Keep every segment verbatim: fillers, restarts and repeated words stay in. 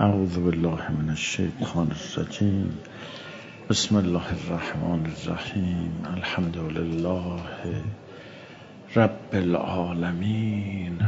اعوذ بالله من الشیطان الرجیم. بسم الله الرحمن الرحیم. الحمد لله رب العالمین.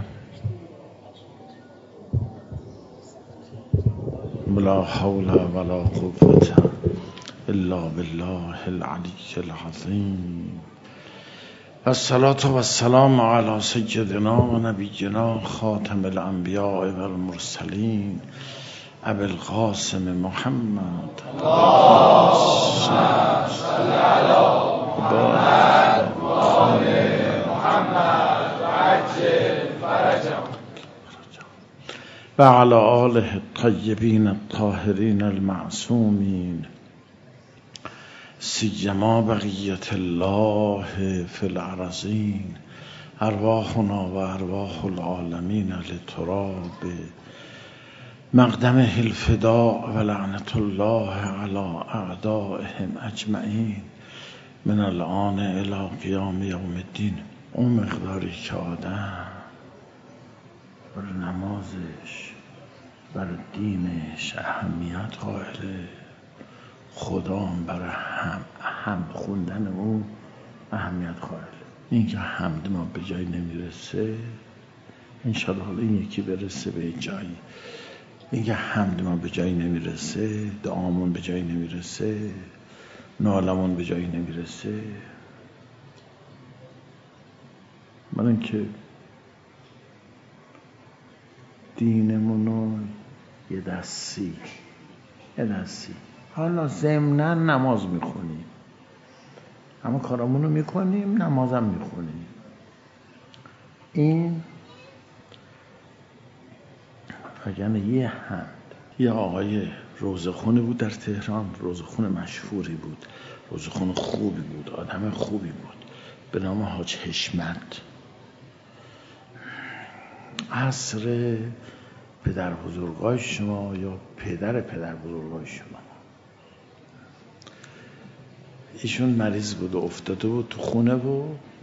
ولا حول ولا قوة الا بالله العلی العظیم. الصلاة والسلام على سیدنا و نبینا خاتم الانبیاء و المرسلین ابی القاسم محمد. اللهم صل علی محمد و آل محمد و عجل فرجهم و علی آله الطیبین الطاهرین المعصومین سیما بقیة الله فی الارضین. ارواحنا و ارواح العالمین لتراب مقدمه الفداء و لعنت الله علی اعدائهم اجمعین من الآن الی قیام یوم الدین. اون مقداری که آدم برای نمازش برای دینش اهمیت قائله، خدا هم برای هم حمد خوندن اون اهمیت قائله. این که حمد ما به جای نمیرسه، انشاءالله حالا این یکی برسه به جایی. این که حمد ما به جایی نمیرسه، دعامون به جایی نمیرسه، نالمون به جایی نمیرسه. من اینکه دینمونو یه دستی یه دستی حالا ضمناً نماز میخونیم، اما کارامونو میکنیم، نمازم میخونیم. این وگرنه یه حمد. یه آقای روزخونه بود در تهران، روزخون مشهوری بود، روزخون خوبی بود، آدم خوبی بود، به نام حاج حشمت. عصر پدر بزرگای شما یا پدر پدر بزرگای شما. ایشون مریض بود و افتاده بود تو خونه و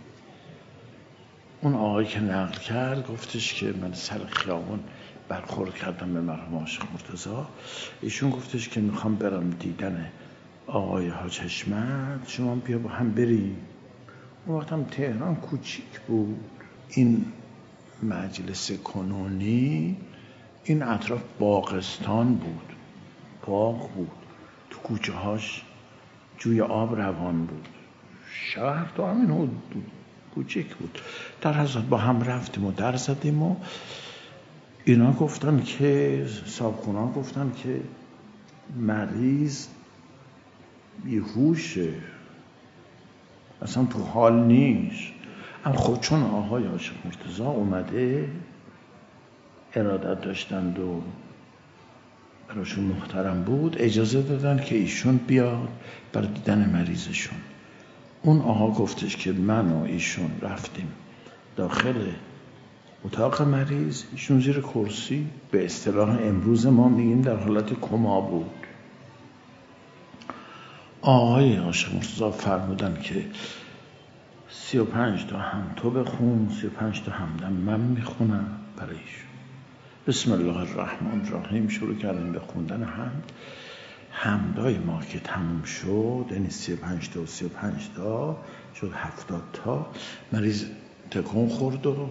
اون آقایی که نقل کرد گفتش که من سر خیابون برخورد کردم به مرحوم عاشق مرتضی. ایشون گفتش که میخوام برم دیدن آقای حاج حشمت، شما بیا با هم بریم. اون وقت هم تهران کوچیک بود، این مجلس کنونی، این اطراف باغستان بود، باغ بود، تو کوچه هاش جوی آب روان بود. شهر تو همین حدود بود، کوچیک بود. در حضرت با هم رفتیم و در زدیم و اینا گفتن که صاحبخونه‌ها گفتن که مریض بیهوشه، اصلا تو حال نیست. اما خب چون آقای عاشق مرتضی اومده ارادت داشتند و براشون محترم بود، اجازه دادن که ایشون بیاد برای دیدن مریضشون. اون آقا گفتش که من و ایشون رفتیم داخل اتاق مریض، ایشون زیر کرسی، به اصطلاح امروز ما میگیم در حالت کما بود. آقای عاشق مرتضی فرمودن که سی و پنج تا هم تو بخون، سی و پنج تا همدم من میخونم برای ایشون. بسم الله الرحمن الرحیم شروع کردیم به خوندن حمد. حمدای ما که تموم شد، یعنی سی و پنج تا و سی و پنج تا شد هفتاد تا. مریض تکون خورد و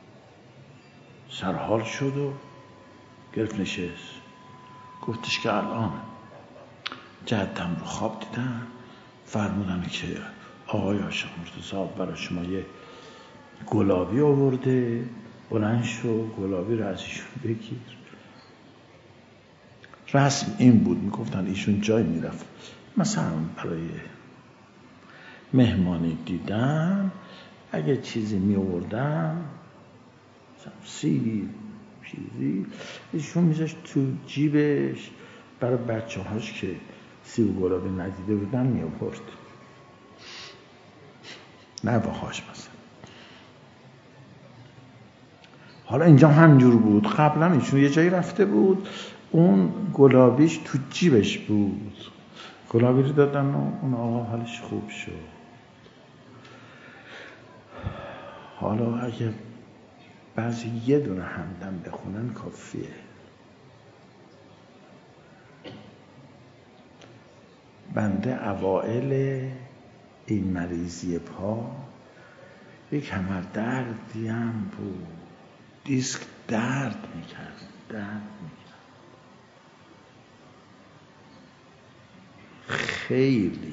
سرحال شد و گرفت نشست. گفتش که الان جدم رو خواب دیدم، فرمودن که آقای عاشق مرتضی برای شما یه گلابی آورده، بلند شو گلابی رو از ایشون بگیر. رسم این بود، میگفتن ایشون جای میرفت مثلا برای مهمانی دیدن، اگه چیزی می آوردن سیب چیزی، ایشون میذاشت تو جیبش برای بچه هاش که سیب و گلابی ندیده بودن می آورد، نه باهاش مثلا. حالا اینجا همجور بود. قبلا ایشون یه جایی رفته بود، اون گلابیش تو جیبش بود، گلابی رو دادن و اون آقا حالش خوب شد. حالا اگه بعضی یه دونه همدم بخونن کافیه. بنده اوائل این مریضی پا یک کمر دردی هم بود، دیسک درد میکرد درد میکرد خیلی.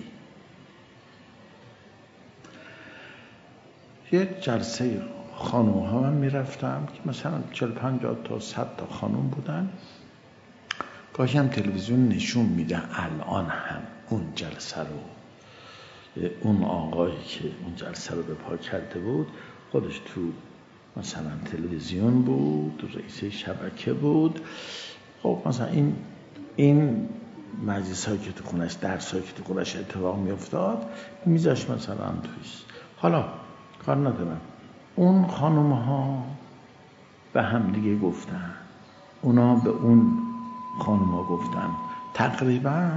یه جلسه خانوم ها من میرفتم که مثلا چهل پنجاه تا صد تا خانوم بودن، گاهی هم تلویزیون نشون میده الان هم اون جلسه رو. اون آقایی که اون جلسه رو به پا کرده بود خودش تو مثلا تلویزیون بود، رئیس شبکه بود. خب مثلا این این مجلس هایی که تو خونش، درس هایی که تو خونش اتفاق می افتاد میذاش مثلا تویش. حالا کار ندارم، اون خانم ها به هم دیگه گفتن، اونا به اون خانم ها گفتن. تقریبا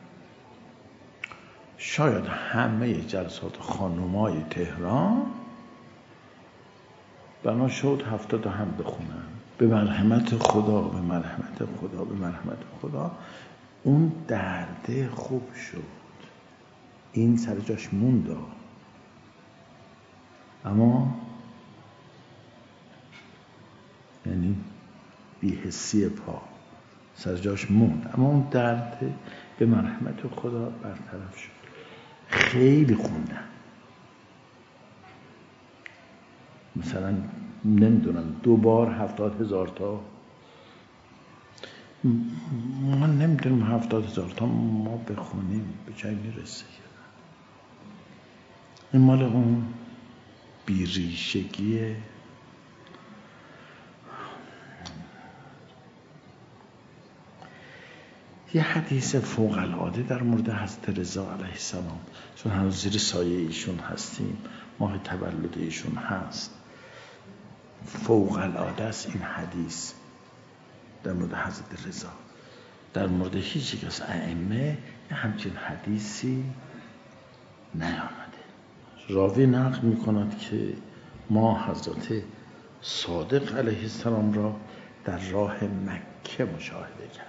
شاید همه جلسات خانمای تهران بنا شد هفتاد هم بخونن. به مرحمت خدا، به مرحمت خدا، به مرحمت خدا اون درده خوب شد. این سر جاش موند، اما یعنی بی‌حسی پا سر جاش موند، اما اون درد به مرحمت خدا برطرف شد. خیلی خوندن، مثلا نمیدونم دو بار هفتاد هزار تا، ما نمیدونم هفتاد هزار تا ما بخونیم به جای میرسه. این مال اون بیریشگیه. یه حدیث فوق العاده در مورد حضرت رضا علیه السلام، چون هنوز زیر سایه ایشون هستیم، ماه تولد ایشون هست، فوق العاده است این حدیث در مورد حضرت رضا. در مورد هیچ یک از ائمه همچین حدیثی نیامده. راوی نقل میکند که ما حضرت صادق علیه السلام را در راه مکه مشاهده کردیم.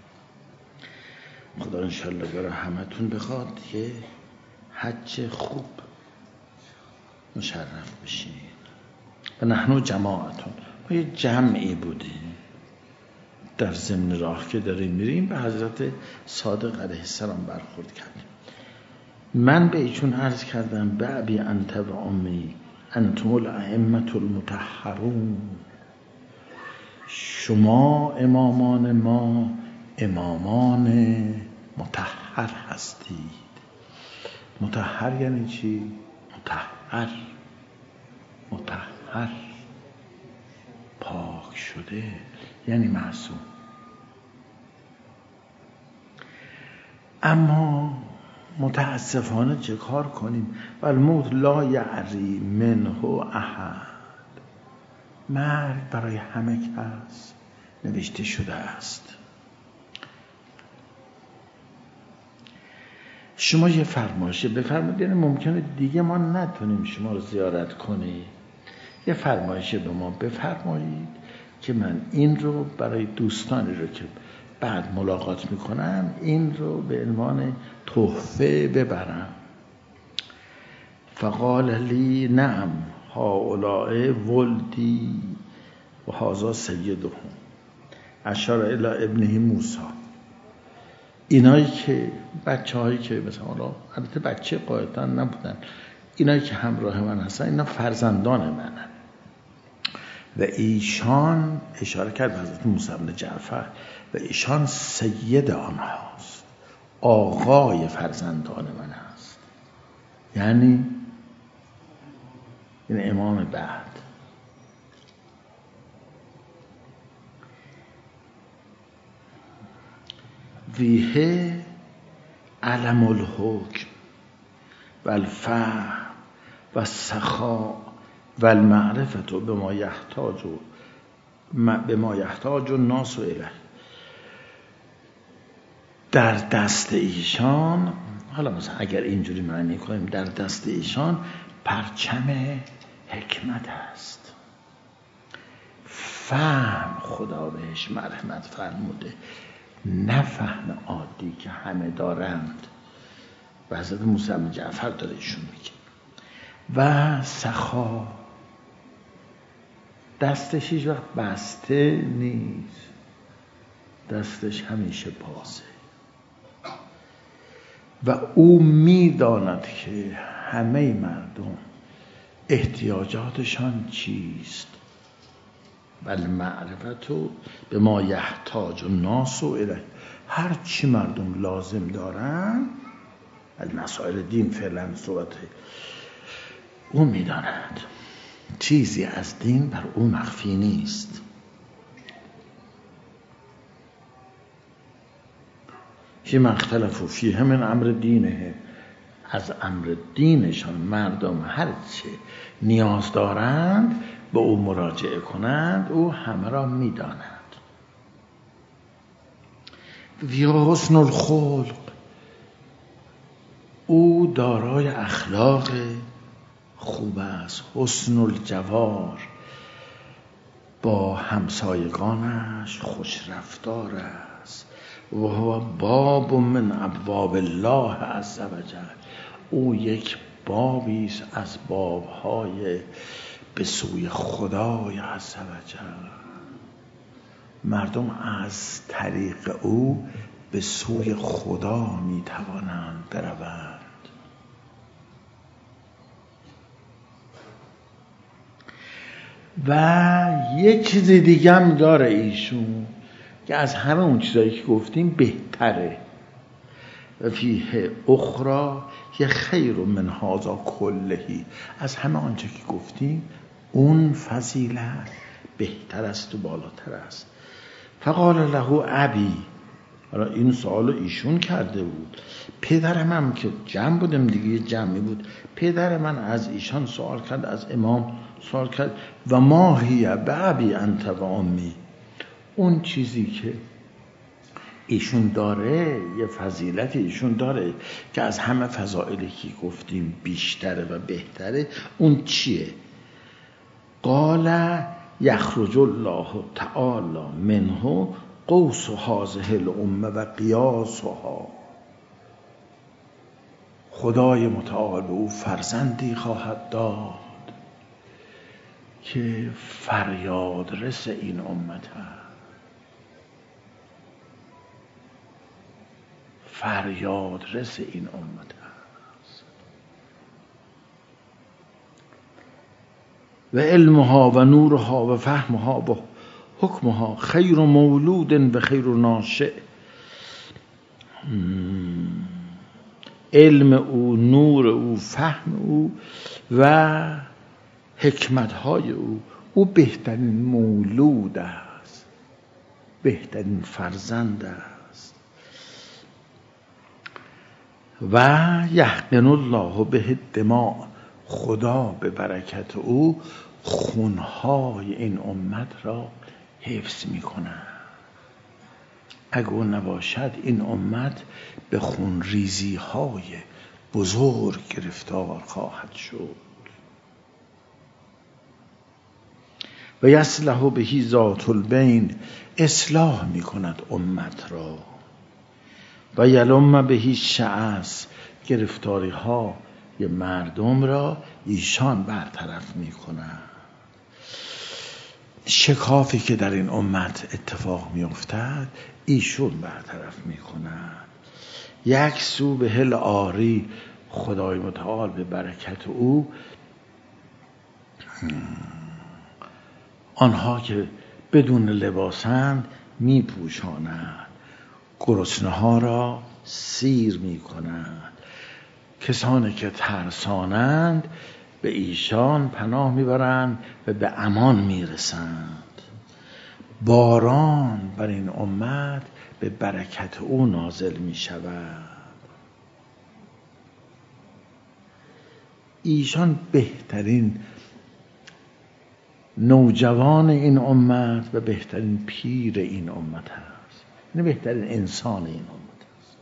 خدا انشالله برای همتون بخواد که حج خوب مشرف بشین. و نحن جماعتون، ما یه جمعی بودیم در ضمن راه که داریم میریم به حضرت صادق علیه السلام برخورد کردیم. من به ایشون عرض کردم به ابی انت و امی انتم الائمة المطهرون، شما امامان ما امامان مطهر هستید. مطهر یعنی چی؟ مطهر مطهر پاک شده، یعنی معصوم. اما متاسفانه چه کار کنیم؟ و الموت لا یعری منه احد، مرگ برای همه کس نوشته شده است. شما یه فرمایشه بفرمایید، یعنی ممکنه دیگه ما نتونیم شما رو زیارت کنیم، یه فرمایشه به ما بفرمایید که من این رو برای دوستانی رو که بعد ملاقات میکنم این رو به عنوان تحفه ببرم. فقال لی نعم هؤلاء ولدی و هذا سیدهم، اشار الی ابنه موسی. اینایی که بچه هایی که مثلا البته بچه قاعدتا نبودن، اینایی که همراه من هستن اینا فرزندان منن و ایشان، اشاره کرد به حضرت موسی بن جعفر، و ایشان سید آنهاست، آقای فرزندان من هست، یعنی این امام بعد. ویه علم الحکم و الفهم و السخاء و المعرفت به ما یحتاج به ما یحتاج الناس الیه. در دست ایشان، حالا مثلا اگر اینجوری معنی کنیم، در دست ایشان پرچم حکمت است. فهم خدا بهش مرحمت فرموده، نه فهم عادی که همه دارند. و حضرت موسی بن جعفر داره ایشون میگه. و سخا، دستش هیچ وقت بسته نیست، دستش همیشه بازه و او میداند که همه مردم احتیاجاتشان چیست. بل معرفتو به ما یحتاج الناس الیه، هر چی مردم لازم دارن از مسائل دین فعلا صحبت او میداند، چیزی از دین بر او مخفی نیست. فیما اختلفوا فیه من امر دینه، از امر دینشان مردم هر چه نیاز دارند به او مراجعه کنند، او همه را میداند. وی حسن الخلق، او دارای اخلاق خوب است. حسن الجوار، با همسایگانش خوش رفتار است. و هو باب من ابواب الله عز وجل، او یک بابی است از بابهای به سوی خدای عز وجل. مردم از طریق او به سوی خدا می توانند بروند. و یک چیز دیگه هم داره ایشون که از همه اون چیزایی که گفتیم بهتره. و فیه اخرى یه خیر من هذا کلهی، از همه آنچه که گفتیم اون فضیلت بهتر است و بالاتر است. فقال له ابی، حالا این سوال ایشون کرده بود، پدرم هم که جمع بودم دیگه، جمعی بود، پدر من از ایشان سوال کرد، از امام سوال کرد و ما هی بابی انت و امی، اون چیزی که ایشون داره، یه فضیلت ایشون داره که از همه فضائلی که گفتیم بیشتره و بهتره، اون چیه؟ قال یخرج الله تعالی منه قوس هذه الامه و قیاسها، خدای متعال به او فرزندی خواهد داد که فریاد رس این امت هست، فریاد رس این امت هست. و علمها و نورها و فهمها و حکمها خیر مولود و خیر ناشئ، علم او، نور او، فهم او و حکمتهای او، او بهترین مولود است، بهترین فرزند است. و یحقن الله به دماء، خدا به برکت او خونهای این امت را حفظ می کند. اگر نباشد این امت به خون ریزی های بزرگ گرفتار خواهد شد. و یصلح به ذات البین، اصلاح می کند امت را. و یلم به شعث، گرفتاری ها ی مردم را ایشان برطرف می کند. شکافی که در این امت اتفاق می افتد ایشون برطرف می کند. یک سو به هل آری، خدای متعال به برکت او آنها که بدون لباسند می پوشاند، گرسنه ها را سیر می کند، کسانی که ترسانند به ایشان پناه میبرند و به امان میرسند. باران بر این امت به برکت او نازل می شود. ایشان بهترین نوجوان این امت و بهترین پیر این امت هست، یعنی بهترین انسان این امت هست.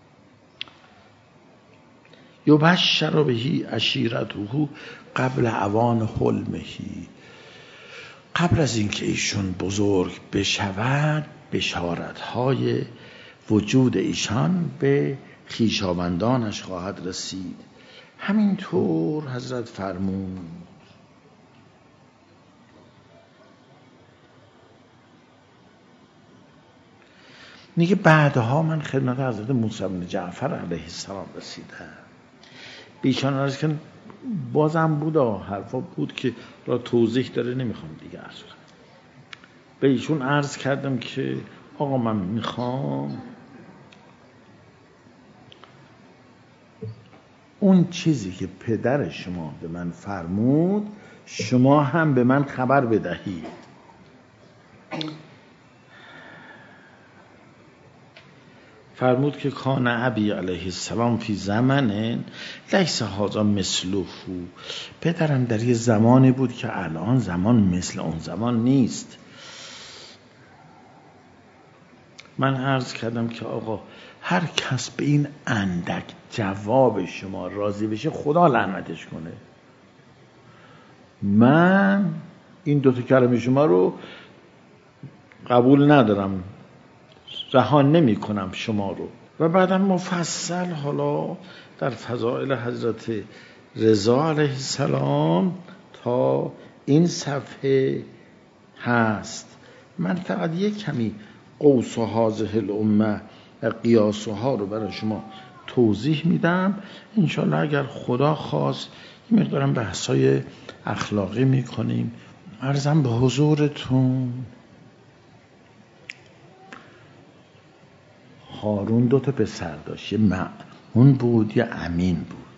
یبشر بهی عشیرته قبل اوان حلمهی، قبل از اینکه ایشون بزرگ بشود بشارت‌های وجود ایشان به خویشاوندانش خواهد رسید. همینطور حضرت فرمود. میگه بعدها من خدمت حضرت موسی بن جعفر علیه السلام رسیدم. بیشان عرض کن بازم بود حرفا بود که را توضیح داره، نمیخوام دیگه عرض کنم. به ایشون عرض کردم که آقا من میخوام اون چیزی که پدر شما به من فرمود شما هم به من خبر بدهید. فرمود که کان ابی علیه السلام فی زمن لیس هذا مثله. پدرم در یه زمانی بود که الان زمان مثل اون زمان نیست. من عرض کردم که آقا هر کس به این اندک جواب شما راضی بشه خدا لعنتش کنه. من این دوتا کلمه شما رو قبول ندارم، رها نمی کنم شما رو. و بعدم مفصل حالا در فضائل حضرت رضا علیه السلام تا این صفحه هست. من فقط یک کمی قوس و هذه الامه قیاسها رو برای شما توضیح میدم. انشالله اگر خدا خواست این مقدارم بحثای اخلاقی میکنیم. عرضم به حضورتون هارون دو تا پسر داشت، یه مأمون بود یه امین بود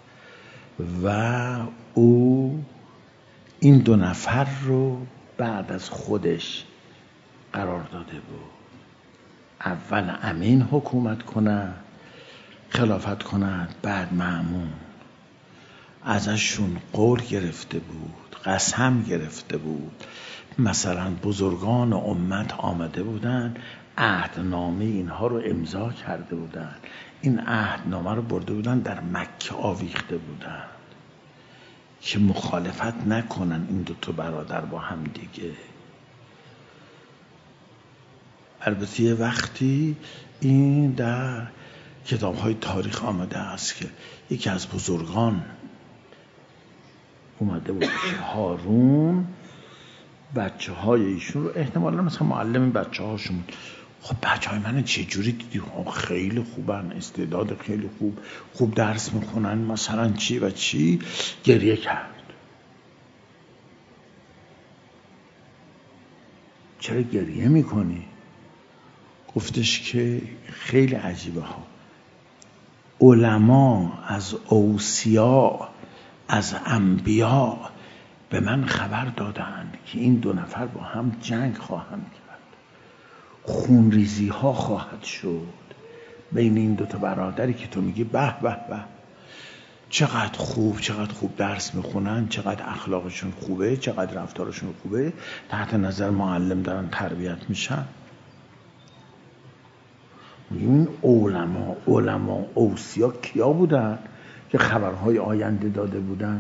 و او این دو نفر رو بعد از خودش قرار داده بود. اول امین حکومت کنه، خلافت کنه، بعد مأمون. ازشون قول گرفته بود، قسم گرفته بود. مثلا بزرگان امت آمده بودن عهدنامه اینها رو امضا کرده بودن، این عهدنامه رو برده بودن در مکه آویخته بودن که مخالفت نکنن این دو تا برادر با هم دیگه. البته یه وقتی این در کتاب‌های تاریخ آمده است که یکی از بزرگان اومده بود هارون بچه های ایشون رو احتمالا مثلا معلم بچه هاشون، خب بچه های من چه جوری دیدی؟ خیلی خوبن، استعداد خیلی خوب، خوب درس میخونن، مثلا چی و چی. گریه کرد. چرا گریه میکنی؟ گفتش که خیلی عجیبه ها، علما از اوصیا از انبیا به من خبر دادند که این دو نفر با هم جنگ خواهند کرد، خونریزی ها خواهد شد بین این دو تا برادری که تو میگی به به به چقدر خوب چقدر خوب درس میخونن، چقدر اخلاقشون خوبه، چقدر رفتارشون خوبه، تحت نظر معلم دارن تربیت میشن. این علما علما اوصیا کیا بودن که خبرهای آینده داده بودن؟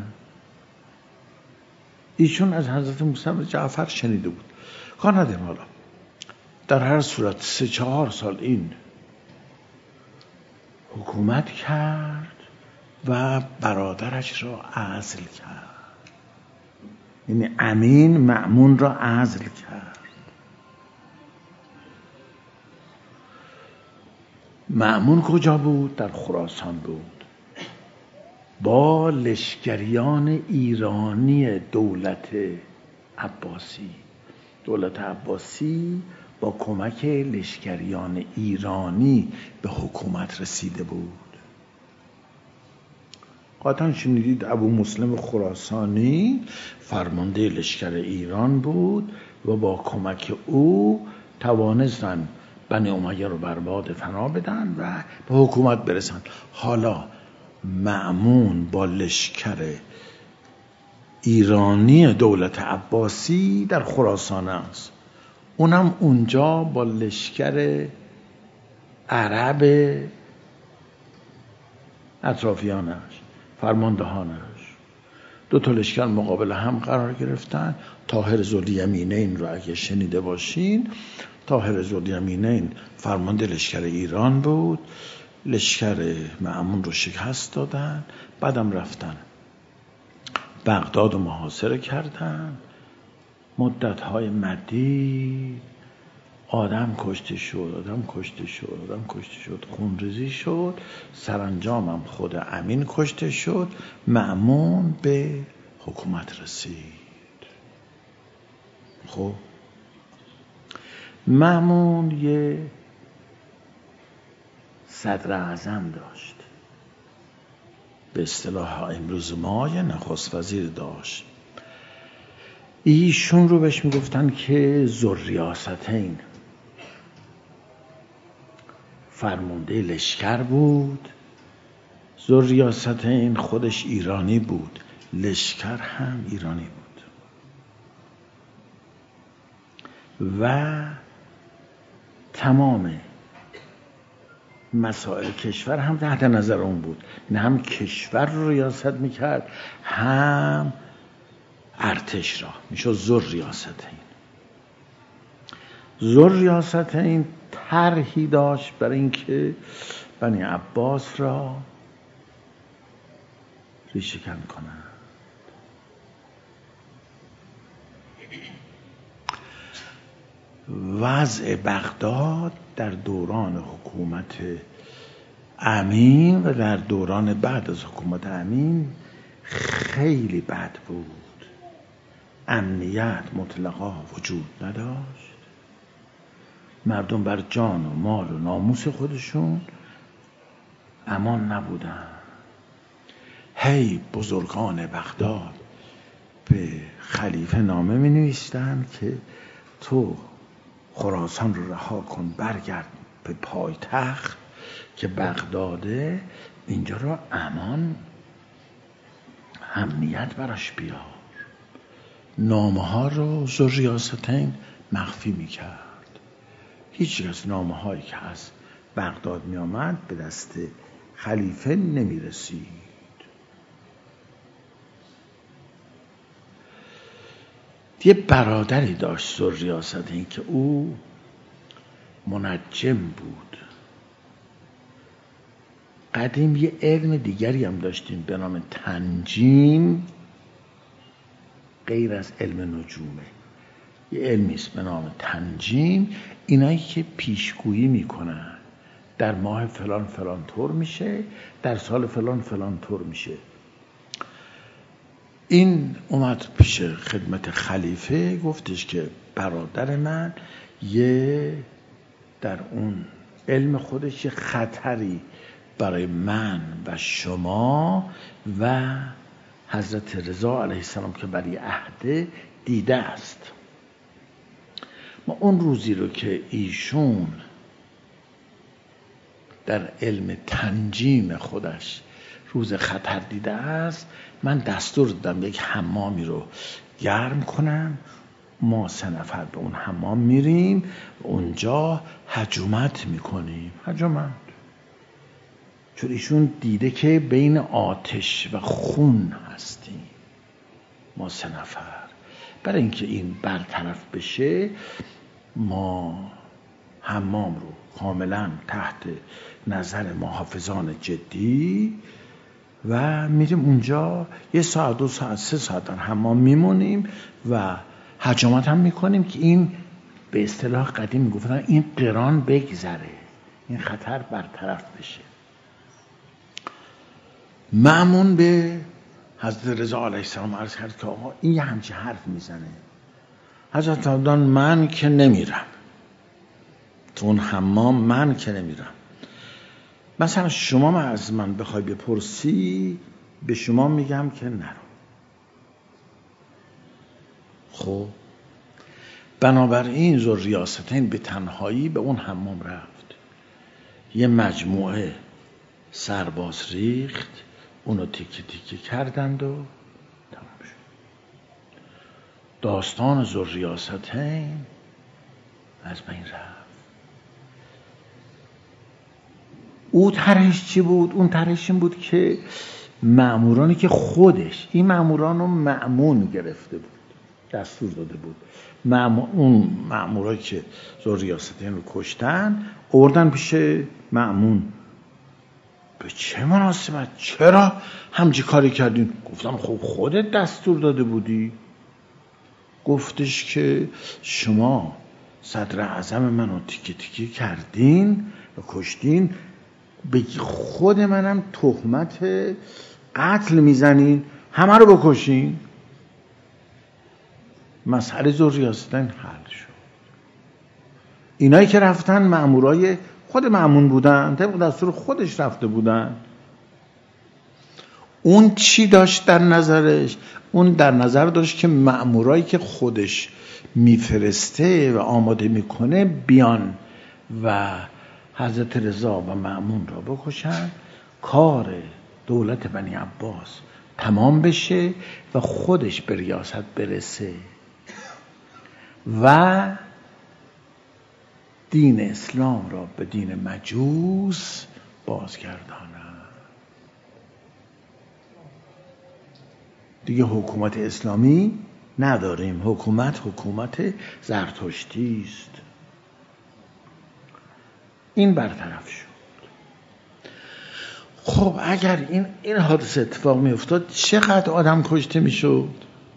ایشون از حضرت موسی بن جعفر شنیده بود. کار نداریم. حالا در هر صورت سه چهار سال این حکومت کرد و برادرش را عزل کرد، یعنی امین مأمون را عزل کرد. مأمون کجا بود؟ در خراسان بود با لشکریان ایرانی دولت عباسی. دولت عباسی با کمک لشکریان ایرانی به حکومت رسیده بود. قطعا شنیدید ابو مسلم خراسانی فرمانده لشکر ایران بود و با کمک او توانستن بنی امیه رو برباد فنا بدن و به حکومت برسن. حالا مأمون با لشکر ایرانی دولت عباسی در خراسان است، اونم اونجا با لشکر عرب اطرافیانش فرماندهانش دو تا لشکر مقابل هم قرار گرفتن. طاهر ذوالیمینین رو اگه شنیده باشین، طاهر ذوالیمینین فرمانده لشکر ایران بود لشکر مأمون رو شکست دادن، بعدم رفتن بغداد رو محاصره کردن، مدت‌های مدید آدم کشته شد آدم کشته شد آدم کشته شد خونریزی شد، سرانجام هم خود امین کشته شد، مأمون به حکومت رسید. خب مأمون یه صدر اعظم داشت، به اصطلاح امروز ما یه نخست وزیر داشت. ایشون رو بهش میگفتن که ذوالریاستین، فرمانده لشکر بود. ذوالریاستین خودش ایرانی بود، لشکر هم ایرانی بود و تمام مسائل کشور هم تحت نظر اون بود. نه هم کشور رو ریاست میکرد هم ارتش را، میشد ذوالریاستین. ذوالریاستین طرحی داشت برای اینکه بنی عباس را ریشه کن کنند. وضع بغداد در دوران حکومت امین و در دوران بعد از حکومت امین خیلی بد بود. امنیت مطلقا وجود نداشت، مردم بر جان و مال و ناموس خودشون امان نبودن. هی بزرگان بغداد به خلیفه نامه می نوشتند که تو خراسان رو رها کن، برگرد به پایتخت که بغداده، اینجا رو امان امنیت براش بیار. نامه ها رو ذوالریاستین مخفی می کرد. هیچ از نامه هایی که از بغداد می آمد به دست خلیفه نمی رسید. یه برادری داشت ذوالریاستین که او منجم بود. قدیم یه علم دیگری هم داشتیم به نام تنجیم، غیر از علم نجومه. یه علمی است به نام تنجیم، اینایی که پیشگویی میکنن در ماه فلان فلان طور میشه، در سال فلان فلان طور میشه. این اومد پیش خدمت خلیفه، گفتش که برادر من یه در اون علم خودش یه خطری برای من و شما و حضرت رضا علیه السلام که برای عهد دیده است. ما اون روزی رو که ایشون در علم تنجیم خودش روز خطر دیده است، من دستور دادم یک حمامی رو گرم کنم. ما سه نفر به اون حمام میریم، اونجا هجومت میکنیم. هجومت چون ایشون دیده که بین آتش و خون هستیم ما سه نفر. برای اینکه این برطرف بشه ما حمام رو کاملا تحت نظر محافظان جدی و میریم اونجا یه ساعت دو ساعت سه ساعت در حمام میمونیم و هجومت هم میکنیم که این به اصطلاح قدیم میگفتن این قران بگذره، این خطر برطرف بشه. مأمون به حضرت رضا علیه السلام عرض کرد که آقا این یه همچی حرف میزنه. حضرت فرمودن من که نمیرم تو اون حمام، من که نمیرم. مثلا شما از من بخوای بپرسی به شما میگم که نرو. خب بنابراین ذوالریاستین به تنهایی به اون حمام رفت، یه مجموعه سرباز ریخت، اونو تیکه تیکه کردند و تمام شد. داستان ذوالریاستین از بین رفت. او طرحش چی بود؟ اون طرحش این بود که مأمورانی که خودش این مأموران رو مأمون گرفته بود، دستور داده بود، مأمور اون مأمورایی که ذوالریاستین رو کشتن آوردن پیش مأمون به چه مناسبت؟ چرا همچی کاری کردین؟ گفتم خب خودت دستور داده بودی. گفتش که شما صدر اعظم منو تیکه تیکه کردین و کشتین، به خود منم تهمت قتل میزنین، همه رو بکشین. مسئله ذوالریاستین حل شد. اینایی که رفتن مأمورای خود مأمون بودن، طبق دستور خودش رفته بودن. اون چی داشت در نظرش؟ اون در نظر داشت که مأمورایی که خودش میفرسته و آماده میکنه بیان و حضرت رضا و مأمون را بکشن، کار دولت بنی عباس تمام بشه و خودش به ریاست برسه و دین اسلام را به دین مجوس بازگرداند. دیگه حکومت اسلامی نداریم، حکومت حکومت زرتشتی است. این برطرف شد. خب اگر این این حادثه اتفاق می افتاد چقدر آدم کشته می شد؟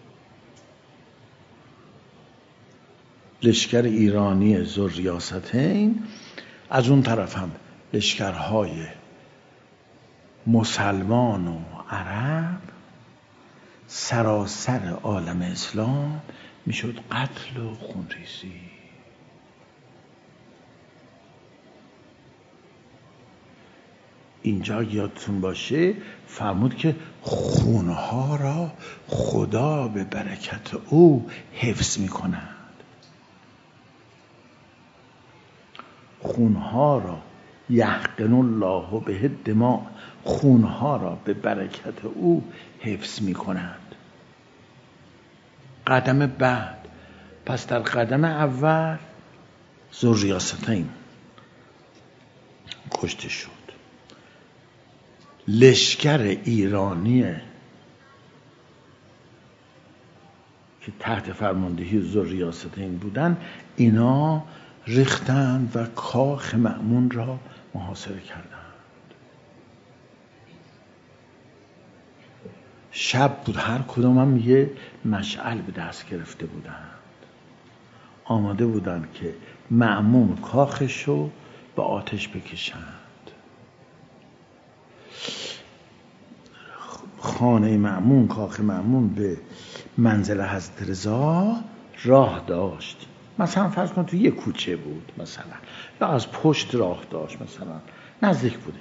لشکر ایرانی ذوالریاستین، از اون طرف هم لشکرهای مسلمان و عرب، سراسر عالم اسلام میشد قتل و خونریزی. اینجا یادتون باشه فرمود که خونها را خدا به برکت او حفظ میکند. خونها را یحقن الله به الدماء، خونها را به برکت او حفظ می کند. قدم بعد، پس در قدم اول ذوالریاستین کشته شد. لشکر ایرانی که تحت فرماندهی ذوالریاستین بودن، اینا ریختند و کاخ مأمون را محاصره کردند. شب بود، هر کدام هم یه مشعل به دست گرفته بودند، آماده بودند که مأمون کاخش رو به آتش بکشند. خانه مأمون، کاخ مأمون به منزل حضرت رضا راه داشت. مثلا فرض کن تو یه کوچه بود مثلا، یا از پشت راه داشت مثلا، نزدیک بوده.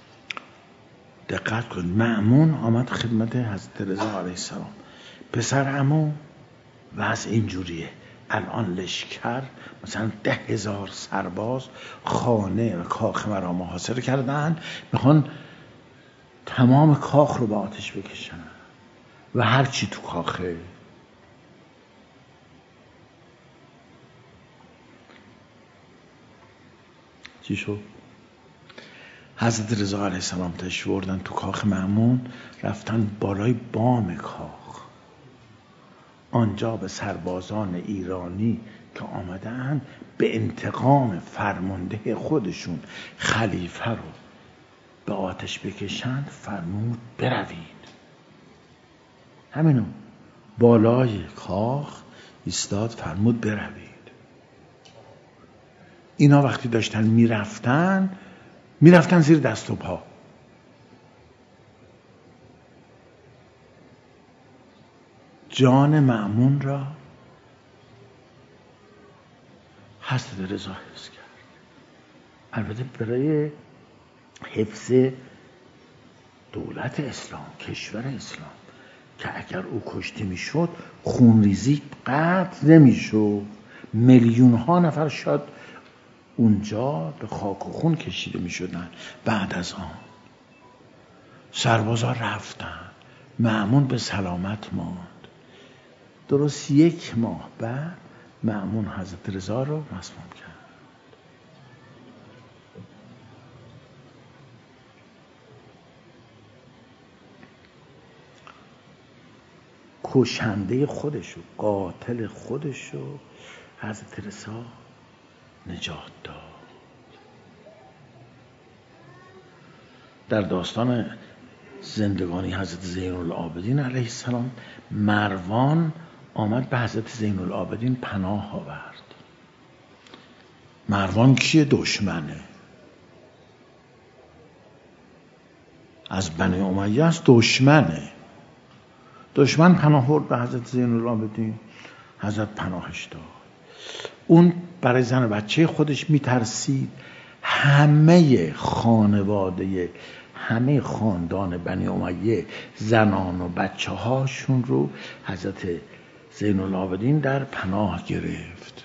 دقت کن، مأمون آمد خدمت حضرت رضا علیه السلام: پسر عمو وضع اینجوریه، الان لشکر مثلا ده هزار سرباز خانه و کاخ مرا محاصره کردن، میخوان تمام کاخ رو به آتش بکشن و هر چی تو کاخه. چی شد؟ حضرت رضا علیه السلام تشریف بردن تو کاخ مأمون، رفتن بالای بام کاخ. آنجا به سربازان ایرانی که آمدن به انتقام فرمانده خودشون خلیفه رو به آتش بکشند فرمود بروید. همینو بالای کاخ ایستاد، فرمود بروید. اینا وقتی داشتن میرفتن میرفتن زیر دست و پا. جان مأمون را حضرت رضا حفظ کرد. البته برای حفظ دولت اسلام، کشور اسلام، که اگر او کشته میشد خونریزی قطع نمیشد، میلیون ها نفر شاید اونجا به خاک و خون کشیده میشدن. بعد از آن سربازا رفتن، مأمون به سلامت ماند. درست یک ماه بعد مأمون حضرت رضا رو مسموم کرد. کشنده خودشو، قاتل خودشو حضرت رضا نجات داد. در داستان زندگانی حضرت زین العابدین علیه السلام مروان آمد به حضرت زین العابدین پناه آورد. مروان کیه؟ دشمنه، از بنی امیه است، دشمنه. دشمن پناه برد به حضرت زین العابدین، حضرت پناهش داد. اون برای زن و بچه خودش میترسید همه خانواده همه خاندان بنی امیه زنان و بچه هاشون رو حضرت زین العابدین در پناه گرفت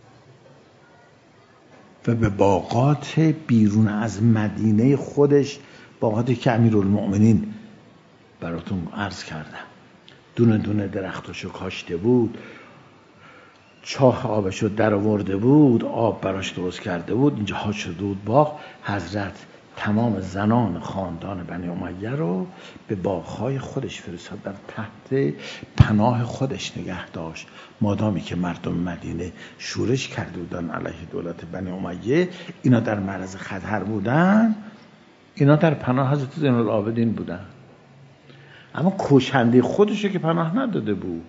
و به باغات بیرون از مدینه خودش، باغاتی که امیرالمؤمنین براتون عرض کردم، دونه دونه درختاشو کاشته بود، چاه آبشو در آورده بود، آب براش درست کرده بود، اینجا ها شده بود باغ. حضرت تمام زنان خاندان بنی امیه رو به باغهای خودش فرستاد، در تحت پناه خودش نگه داشت. مادامی که مردم مدینه شورش کرده بودن علیه دولت بنی امیه، اینا در معرض خطر بودن، اینا در پناه حضرت زین العابدین بودن. اما کشنده خودشو که پناه نداده بود.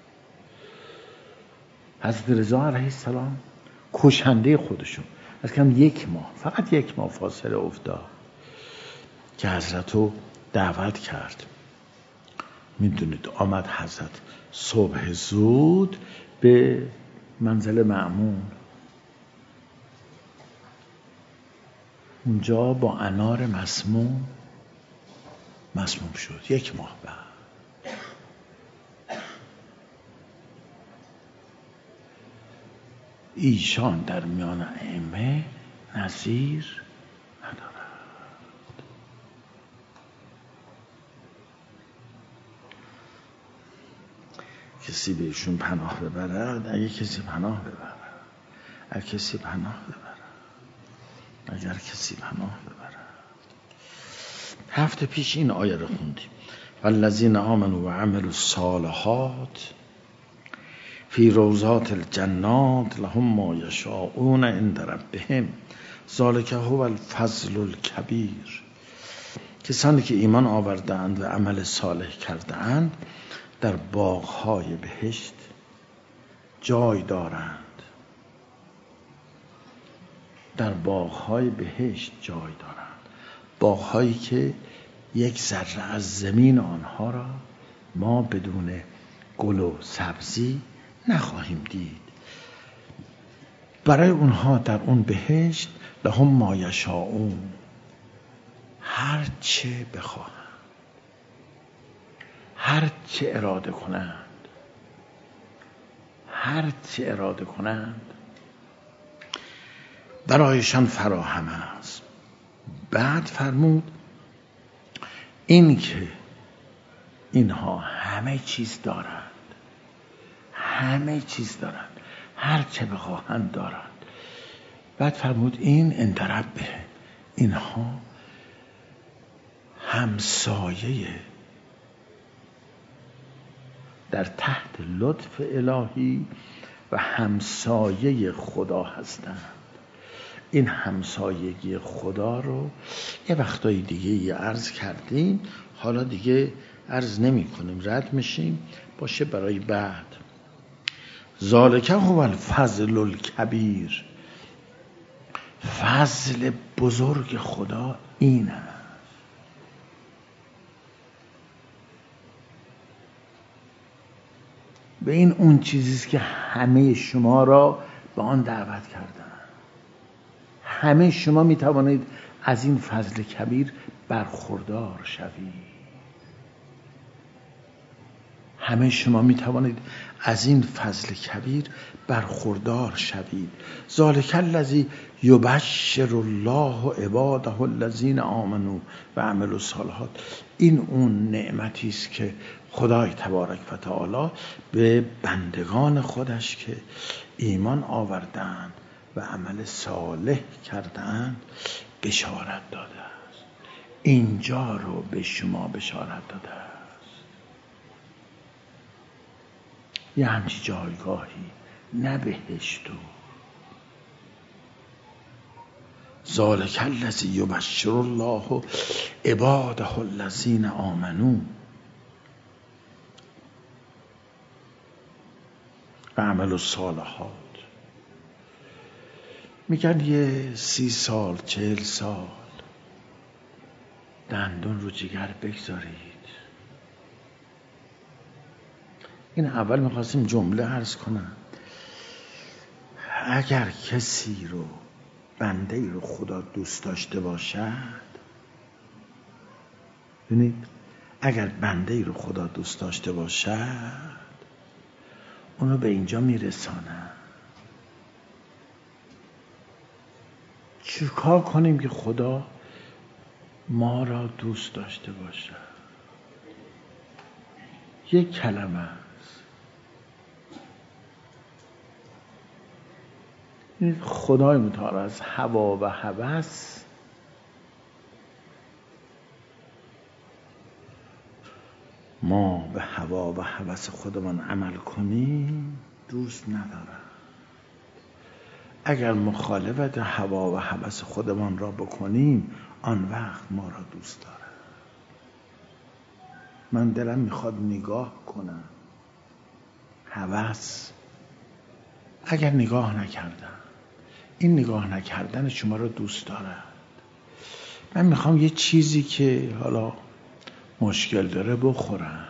حضرت رضا علیه السلام کشنده خودشون از کم یک ماه، فقط یک ماه فاصله افتاد که حضرت رو دعوت کرد. میدونید آمد حضرت صبح زود به منزل مأمون، اونجا با انار مسموم مسموم شد. یک ماه بعد ایشان در میان ائمه نظیر ندارد. کسی به ایشون پناه ببرد، اگه کسی پناه ببرد، اگر کسی پناه ببرد، اگر کسی پناه ببرد. هفته پیش این آیه رو خوندیم: والذین آمنوا و عملوا الصالحات فی روضات الجنات لهم ما یشاءون عند ربهم ذلک هو الفضل الکبیر. کسانی که ایمان آوردند و عمل صالح کردند در باغ‌های بهشت جای دارند، در باغ‌های بهشت جای دارند، باغ‌هایی که یک ذره از زمین آنها را ما بدون گل و سبزی نخواهیم دید. برای اونها در اون بهشت لهم ما یشاءون، هر چه بخواهند، هر چه اراده کنند، هر چه اراده کنند برایشان فراهم است. بعد فرمود این که اینها همه چیز دارند، همه چیز دارند، هر چه بخواهند دارند. بعد فرمود این عند ربهم، اینها همسایه در تحت لطف الهی و همسایه خدا هستند. این همسایگی خدا رو یه وقتای دیگه یه عرض کردیم، حالا دیگه عرض نمی کنیم، رد میشیم، باشه برای بعد. ذالک هو الفضل الکبیر، فضل بزرگ خدا این است. به این اون چیزیست که همه شما را به آن دعوت کردن. همه شما می توانید از این فضل کبیر برخوردار شوید. همه شما می توانید از این فضل کبیر برخوردار شوید. ذالک الذی یبشر الله عباده الذین آمنوا و عملوا الصالحات. این اون نعمتی است که خدای تبارک و تعالی به بندگان خودش که ایمان آوردند و عمل صالح کردند بشارت داده است. اینجا رو به شما بشارت داده است. یه همچی جایگاهی، نه بهشت و ذالک الذی یبشر الله عباده الذین آمنوا و عملوا الصالحات. میگن یه سی سال چهل سال دندون رو جگر بگذارید. این اول میخواستیم جمله عرض کنم. اگر کسی رو بنده ای رو خدا دوست داشته باشد، ببینید اگر بنده ای رو خدا دوست داشته باشد اونو به اینجا میرسانه. چیکار کنیم که خدا ما را دوست داشته باشد؟ یک کلمه است. خدای متعال از هوا و هوس ما به هوا و هوس خودمان عمل کنیم دوست ندارد. اگر مخالفت هوا و هوس خودمان را بکنیم آن وقت ما را دوست دارد. من دلم میخواد نگاه کنم، هوس. اگر نگاه نکردم، این نگاه نکردن شما را دوست دارد. من میخوام یه چیزی که حالا مشکل داره بخورم،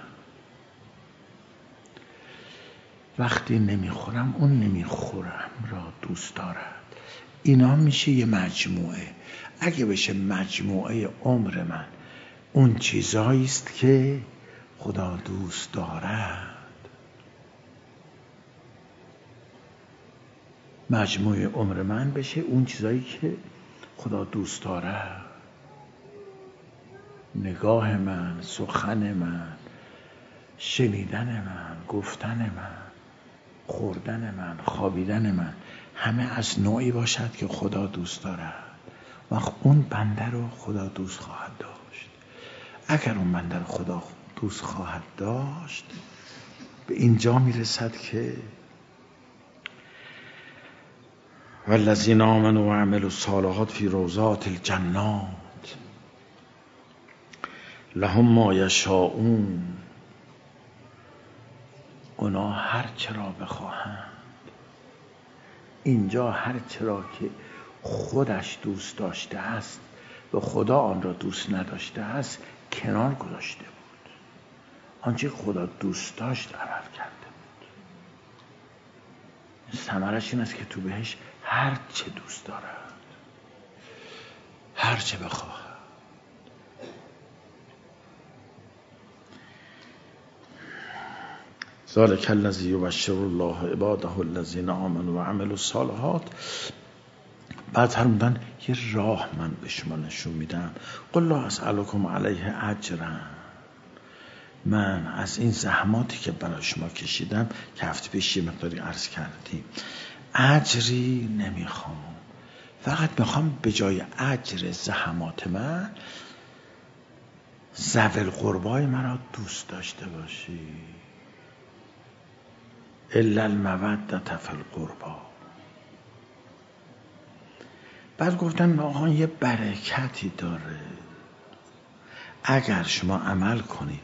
وقتی نمیخورم اون نمیخورم را دوست دارد. اینا میشه یه مجموعه. اگه بشه مجموعه عمر من اون چیزایی است که خدا دوست دارد، مجموعه عمر من بشه اون چیزایی که خدا دوست دارد، نگاه من، سخن من، شنیدن من، گفتن من، خوردن من، خوابیدن من، همه از نوعی باشد که خدا دوست دارد. وقت اون بنده رو خدا دوست خواهد داشت. اگر اون بنده رو خدا دوست خواهد داشت به اینجا میرسد که والذین آمنوا و عملوا الصالحات فی روضات الجنات لهم ما یشاءون. اونا هر چرا بخواهند، اینجا هر چرا که خودش دوست داشته است و خدا آن را دوست نداشته است کنار گذاشته بود. آنچه خدا دوست داشت عمل کرده بود. ثمرش این است که تو بهش هر چه دوست دارد، هر چه بخواهد. ذالک الذی یبشر الله عباده الذین آمنوا و عملوا الصالحات. بعد فرمودن یه راه من به شما نشون میدم. قل لا اسألکم علیه اجرا. من از این زحماتی که برای شما کشیدم که هفته پیش یه مقداری عرض کردیم اجری نمیخوام، فقط میخوام به جای اجر زحمات من ذوی القربای مرا دوست داشته باشی. الا المودة فی القربا. بعد گفتن آقا یه برکتی داره. اگر شما عمل کنید،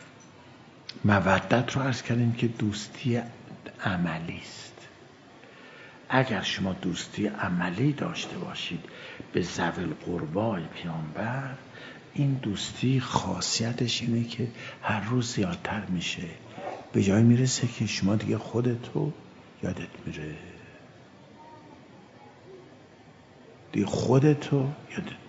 مودت رو عرض کردیم که دوستی عملی است. اگر شما دوستی عملی داشته باشید به ذوی القربای پیامبر، این دوستی خاصیتش اینه که هر روز زیادتر میشه، به جای میرسه که شما دیگه خودتو یادت میره، دیگه خودتو یادت